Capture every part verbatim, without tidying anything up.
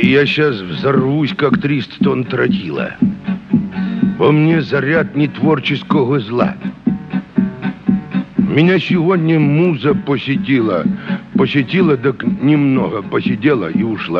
И я сейчас взорвусь, как триста тонн тротила. Во мне заряд нетворческого зла. Меня сегодня муза посетила. Посетила, так немного посидела и ушла.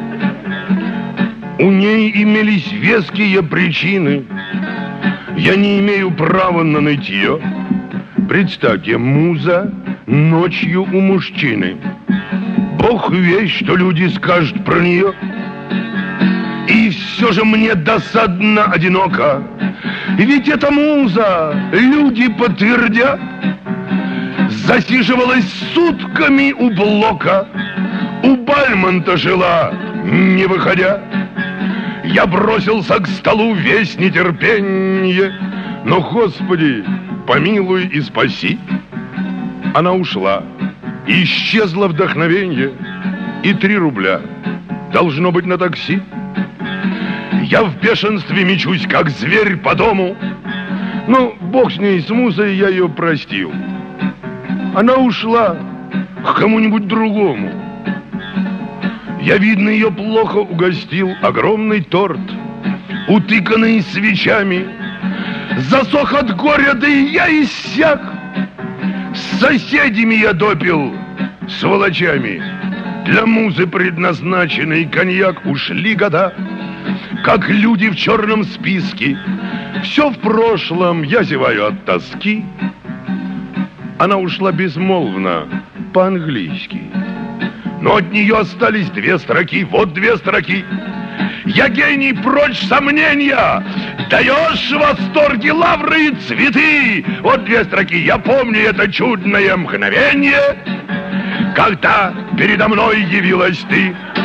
У ней имелись веские причины. Я не имею права на нытье. Представьте, муза ночью у мужчины. Бог весть, что люди скажут про нее. И все же мне досадно одиноко. Ведь эта муза, люди подтвердят, засиживалась сутками у блока, у Бальмонта жила, не выходя. Я бросился к столу весь нетерпенье, но, Господи, помилуй и спаси. Она ушла, исчезло вдохновенье, и три рубля должно быть на такси. Я в бешенстве мечусь, как зверь по дому. Ну, бог с ней, с музой, я ее простил. Она ушла к кому-нибудь другому. Я, видно, ее плохо угостил. Огромный торт, утыканный свечами. Засох от горя, да и я иссяк. С соседями я допил, сволочами. Для музы предназначенный коньяк. Ушли года, как люди в черном списке. Все в прошлом, я зеваю от тоски. Она ушла безмолвно, по-английски. Но от нее остались две строки. Вот две строки. Я гений, прочь сомнения. Даешь в восторге лавры и цветы. Вот две строки. Я помню это чудное мгновение, когда передо мной явилась ты.